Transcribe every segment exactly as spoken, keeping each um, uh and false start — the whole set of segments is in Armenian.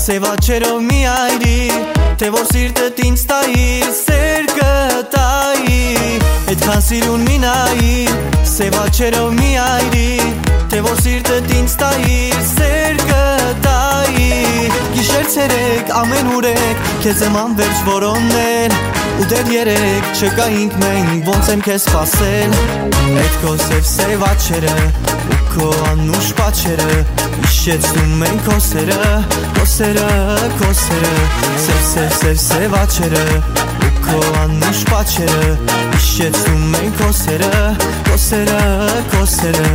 Սևաչերով մի այրի, թե որ սիրտդ ինձ տայի, սեր կտայի, այդքան սիրուն մի նայի, սևաչերով մի այրի, թե որ սիրտդ ինձ տայի, սեր կտայի, գիշեր ցերեկ ամեն ուրեք, քեզ եմ անվերջ որոնել, ու դեռ երեք չկայինք մենք, ոնց եմ քեզ սպասել, այդ քո սև սևաչերը, ու քո անուշ պաչերը, հիշեցնում են քո սերը, քո սերը, քո սերը, սև սև սև սևաչերը, ու քո անուշ պաչերը, հիշեցնում են քո սերը, քո սերը, քո սերը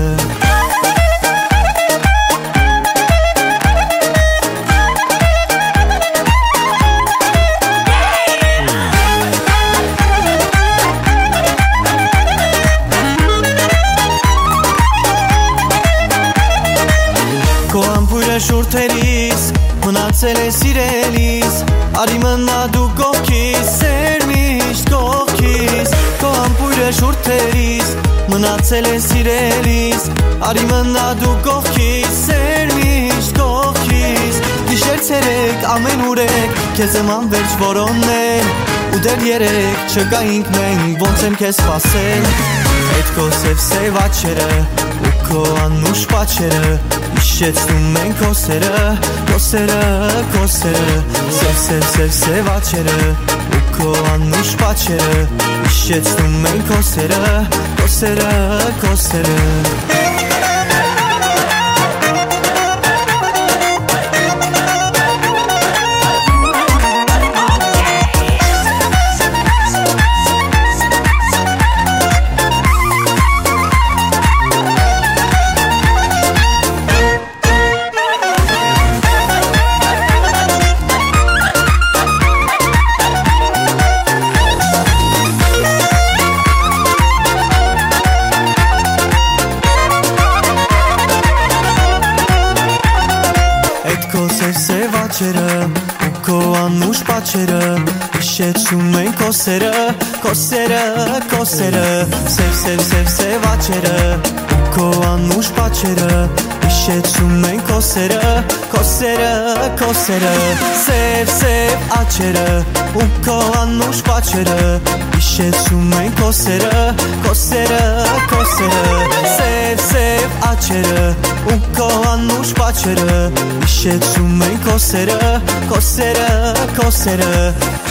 շուրթերիս, մնացել է սիրելիս, արի մնա դու կողքիս, սեր միշտ կողքիս, քո ամպույրը շուրթերիս, մնացել է սիրելիս, արի մնա դու կողքիս, սեր միշտ կողքիս, գիշեր ցերեկ ամեն ուրեք, քեզ եմ անվերջ որոնել, ու դեռ երեք չկայինք մենք, ոնց եմ քեզ սպասել, այդ քո սև սևաչերը, ու քո անուշ պաչերը, հիշեցնում են քո սերը, քո սերը, քո սերը, սև սև սև սևաչերը, ու քո անուշ պաչերը, հիշեցնում են քո սերը, քո սերը, քո սերը ու քո անուշ պաչերը, հիշեցում են քո սերը, քո սերը, քո սերը, սև սև սև սևաչերը, ու քո անուշ պաչերը, հիշեցում են քո սերը, քո սերը, քո սերը, սև սև աչերը, ու քո անուշ պաչերը, հիշեցում են քո սերը, քո սերը, քո սերը, սև սև աչերը, ու քո անուշ պաչերը, հիշեցում են քո սերը, քո սերը, քո սերը